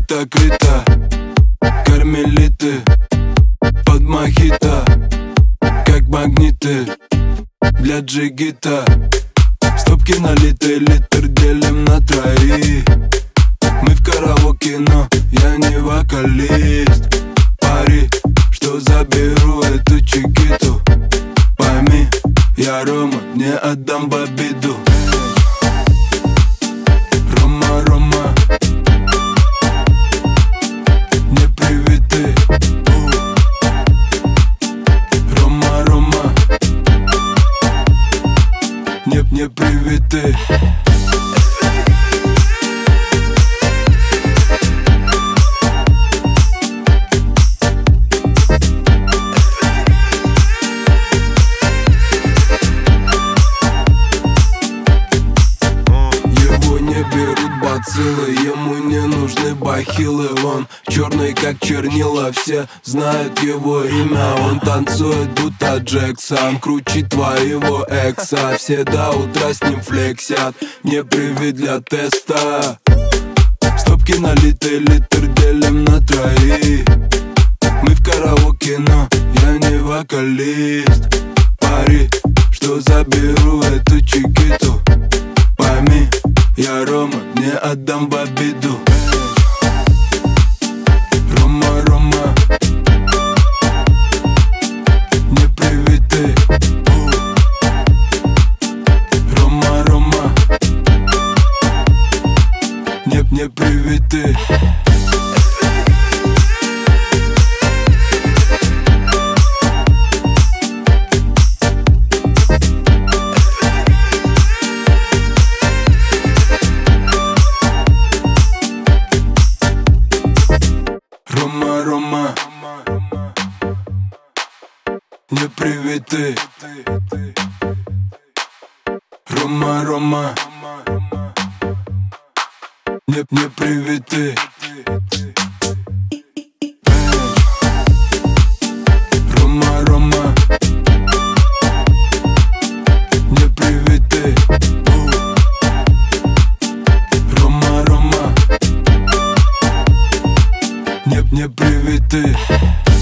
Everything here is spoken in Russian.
Крита, крита, кармелиты под мохито, как магниты для джигита. Стопки налиты, литр делим на троих. Мы в караоке, но я не вокалист. Пари, что заберу эту чикиту. Пойми, я Рома, не отдам в обиду. Рома, Рома, не привиты. Рома, Рома, не привиты. Ему не нужны бахилы. Он черный как чернила, все знают его имя. Он танцует будто Джексон, круче твоего экса. Все до утра с ним флексят, не привет для теста. Стопки налиты, литр делим на троих. Мы в караоке, но я не вокалист. Пари, что заберу эту чикиту. Пойми, я Рома, не отдам в обиду. Рома, Рома, не привиты. Рома, Рома, не привиты. Рома, Рома, не привиты. Рома, Рома, не привиты. Рома, Рома, не привиты. Рома, Рома, не привиты.